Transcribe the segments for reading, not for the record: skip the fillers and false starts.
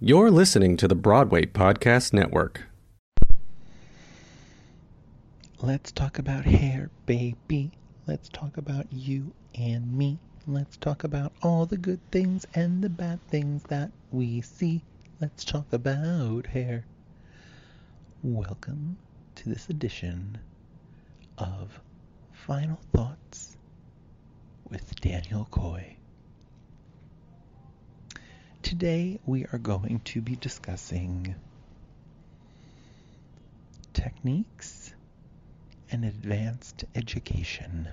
You're listening to the Broadway Podcast Network. Let's talk about hair, baby. Let's talk about you and me. Let's talk about all the good things and the bad things that we see. Let's talk about hair. Welcome to this edition of Final Thoughts with Daniel Coy. Today we are going to be discussing techniques and advanced education.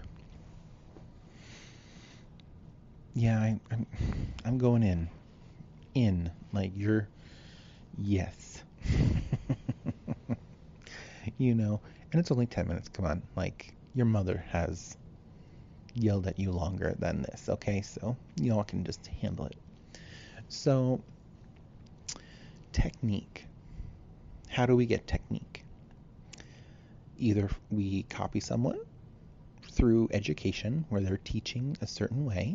Yeah, I'm going in like you're yes. You know, and it's only 10 minutes. Come on, like your mother has yelled at you longer than this. Okay, so y'all can just handle it. So, technique. How do we get technique? Either we copy someone through education where they're teaching a certain way.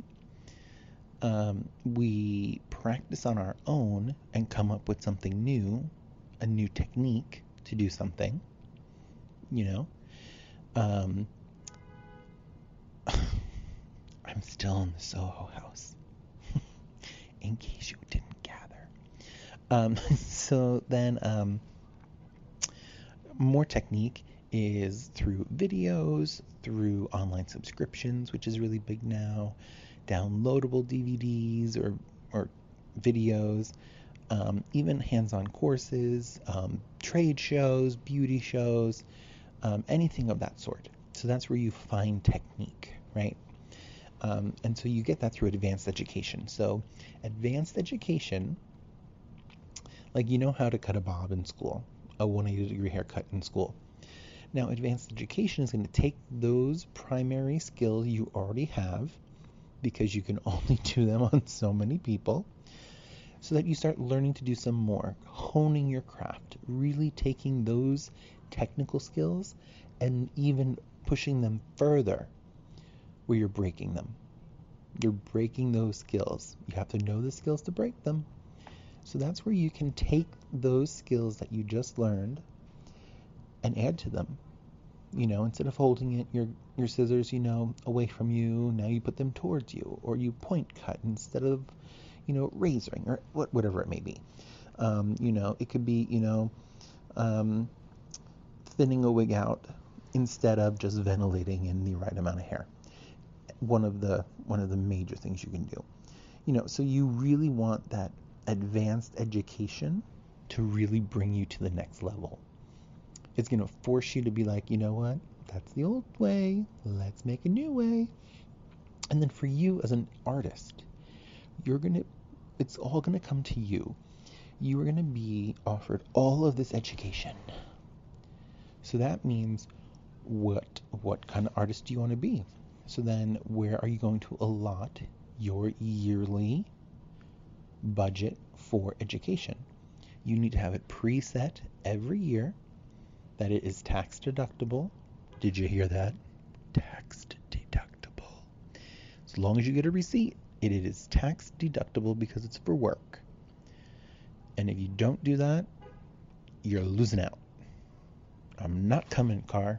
We practice on our own and come up with something new, a new technique to do something, you know. I'm still in the Soho House. In case you didn't gather. So then more technique is through videos, through online subscriptions, which is really big now, downloadable DVDs or videos, even hands-on courses, trade shows, beauty shows, anything of that sort. So that's where you find technique, right? And so you get that through advanced education. So advanced education, like you know how to cut a bob in school, a 180-degree haircut in school. Now advanced education is going to take those primary skills you already have, because you can only do them on so many people, so that you start learning to do some more, honing your craft, really taking those technical skills and even pushing them further where you're breaking them. You're breaking those skills. You have to know the skills to break them. So that's where you can take those skills that you just learned and add to them. You know, instead of holding it, your scissors, you know, away from you, now you put them towards you, or you point cut instead of, you know, razoring, or whatever it may be. You know, it could be, you know, thinning a wig out instead of just ventilating in the right amount of hair. One of the major things you can do. You know, so you really want that advanced education to really bring you to the next level. It's going to force you to be like, you know what? That's the old way. Let's make a new way. And then for you as an artist, it's all going to come to you. You are going to be offered all of this education. So that means what kind of artist do you want to be? So then where are you going to allot your yearly budget for education? You need to have it preset every year, that it is tax deductible. Did you hear that? Tax deductible. As long as you get a receipt, it is tax deductible because it's for work. And if you don't do that, you're losing out. I'm not coming, car.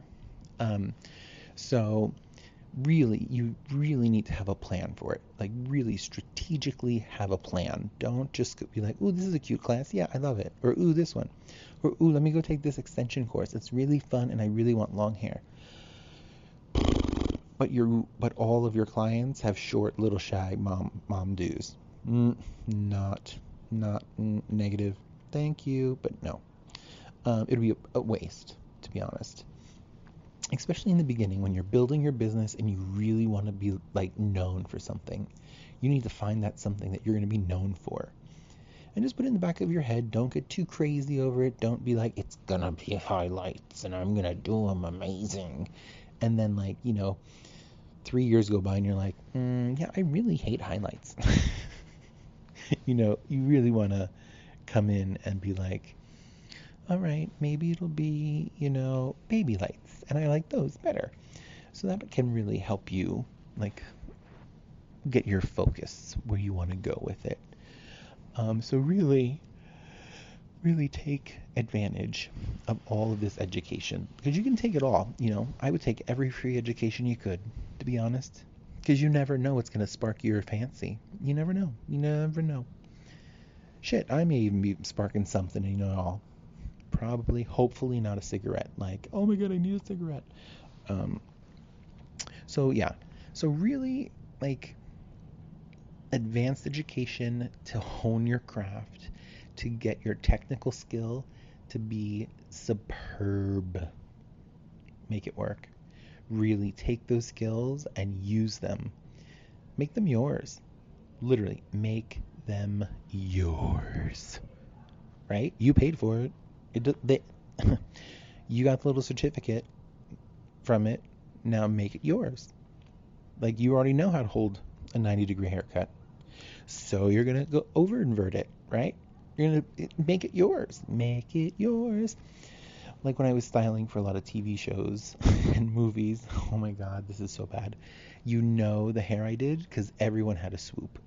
So really, you really need to have a plan for it. Like really strategically have a plan. Don't just be like, ooh, this is a cute class. Yeah, I love it. Or ooh, this one. Or ooh, let me go take this extension course. It's really fun and I really want long hair. But all of your clients have short, little shy mom dues. Not negative. Thank you, but no. It'll be a waste, to be honest. Especially in the beginning when you're building your business and you really want to be like known for something. You need to find that something that you're going to be known for. And just put it in the back of your head. Don't get too crazy over it. Don't be like, it's going to be highlights and I'm going to do them amazing. And then like, you know, 3 years go by and you're like, yeah, I really hate highlights. You know, you really want to come in and be like, all right, maybe it'll be, you know, baby lights. And I like those better. So that can really help you, like, get your focus where you want to go with it. So really, really take advantage of all of this education, because you can take it all. I would take every free education you could, to be honest, because you never know what's going to spark your fancy. You never know. Shit, I may even be sparking something in you all. Probably, hopefully not a cigarette. Like, oh my god, I need a cigarette. So really, like, advanced education to hone your craft, to get your technical skill to be superb. Make it work. Really take those skills and use them. Make them yours. Literally, make them yours. Right? You paid for it. You got the little certificate from it. Now make it yours. Like, you already know how to hold a 90-degree haircut. So you're going to go over invert it, right? You're going to make it yours. Make it yours. Like when I was styling for a lot of TV shows and movies. Oh my god, this is so bad. The hair I did because everyone had a swoop.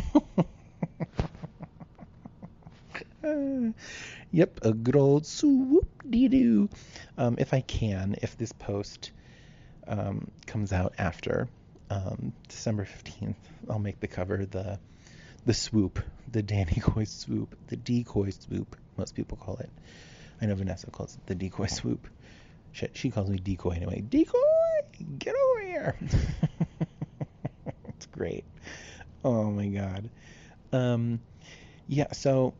Yep, a good old swoop-dee-doo. If this post comes out after December 15th, I'll make the cover the swoop, the Danny Coy swoop, the decoy swoop, most people call it. I know Vanessa calls it the decoy swoop. Shit, she calls me decoy anyway. Decoy, get over here. It's great. Oh my god. So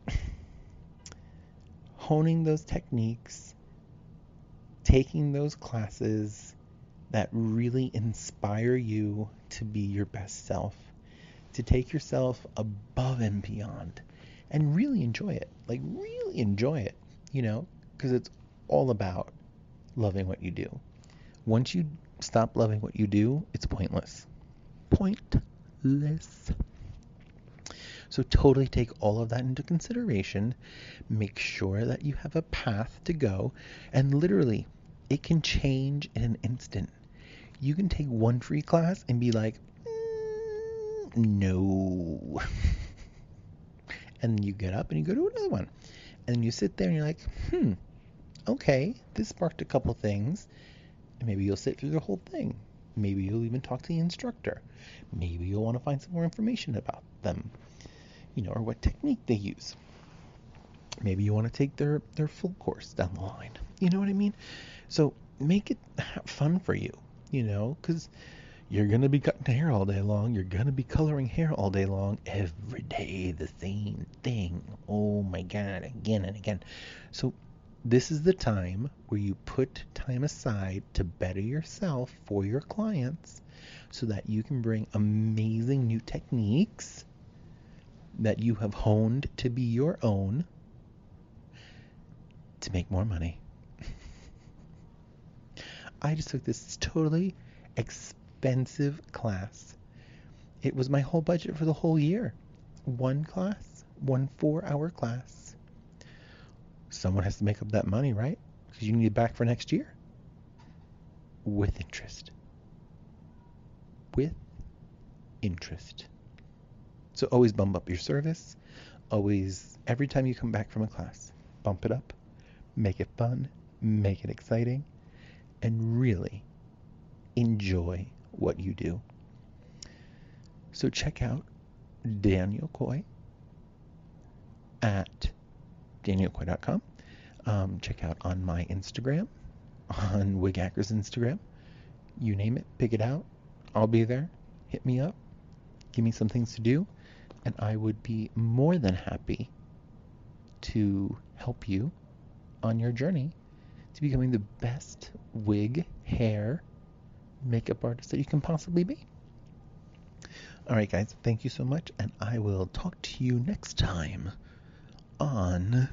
honing those techniques, taking those classes that really inspire you to be your best self, to take yourself above and beyond, and really enjoy it. Like, really enjoy it, because it's all about loving what you do. Once you stop loving what you do, it's pointless. Pointless. So totally take all of that into consideration. Make sure that you have a path to go, and literally, it can change in an instant. You can take one free class and be like, no. And then you get up and you go to another one. And then you sit there and you're like, okay, this sparked a couple things. And maybe you'll sit through the whole thing. Maybe you'll even talk to the instructor. Maybe you'll want to find some more information about them, or what technique they use. Maybe you want to take their full course down the line. You know what I mean? So make it fun for you, because you're going to be cutting hair all day long. You're going to be coloring hair all day long. Every day, the same thing. Oh my God, again and again. So this is the time where you put time aside to better yourself for your clients so that you can bring amazing new techniques that you have honed to be your own to make more money. I just took this totally expensive class. It was my whole budget for the whole year. One class, 1 4-hour class. Someone has to make up that money, right? Because you need it back for next year. With interest. With interest. So always bump up your service. Always, every time you come back from a class, bump it up. Make it fun. Make it exciting. And really enjoy what you do. So check out Daniel Coy at danielcoy.com. Check out on my Instagram, on Wighacker's Instagram. You name it, pick it out. I'll be there. Hit me up. Give me some things to do. And I would be more than happy to help you on your journey to becoming the best wig, hair, makeup artist that you can possibly be. All right, guys, thank you so much, and I will talk to you next time on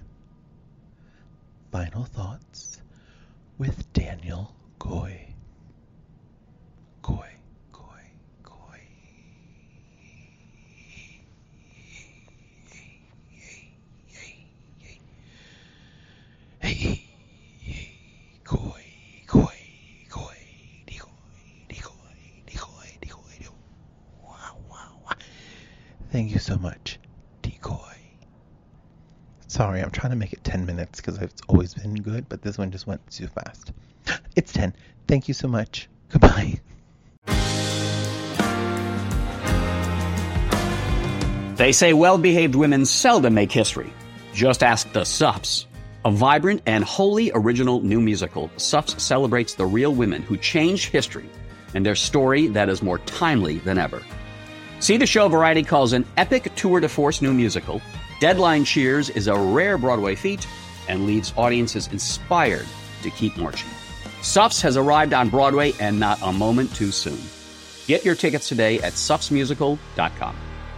Final Thoughts with Daniel Coy. Coy. Hey, Coy, decoy. Wow. Thank you so much, decoy. Sorry, I'm trying to make it 10 minutes because it's always been good, but this one just went too fast. It's 10. Thank you so much. Goodbye. They say well-behaved women seldom make history. Just ask the Suffs. A vibrant and wholly original new musical, Suffs celebrates the real women who changed history and their story that is more timely than ever. See the show Variety calls an epic tour de force new musical. Deadline cheers is a rare Broadway feat and leaves audiences inspired to keep marching. Suffs has arrived on Broadway and not a moment too soon. Get your tickets today at suffsmusical.com.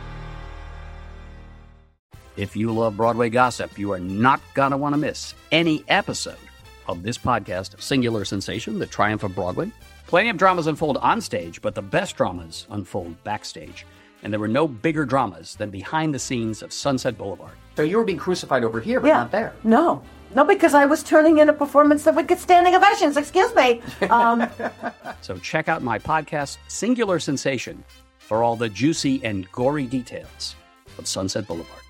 If you love Broadway gossip, you are not going to want to miss any episode of this podcast, Singular Sensation, The Triumph of Broadway. Plenty of dramas unfold on stage, but the best dramas unfold backstage. And there were no bigger dramas than behind the scenes of Sunset Boulevard. So you were being crucified over here, but not there. No, because I was turning in a performance that would get standing ovations. Excuse me. So check out my podcast, Singular Sensation, for all the juicy and gory details of Sunset Boulevard.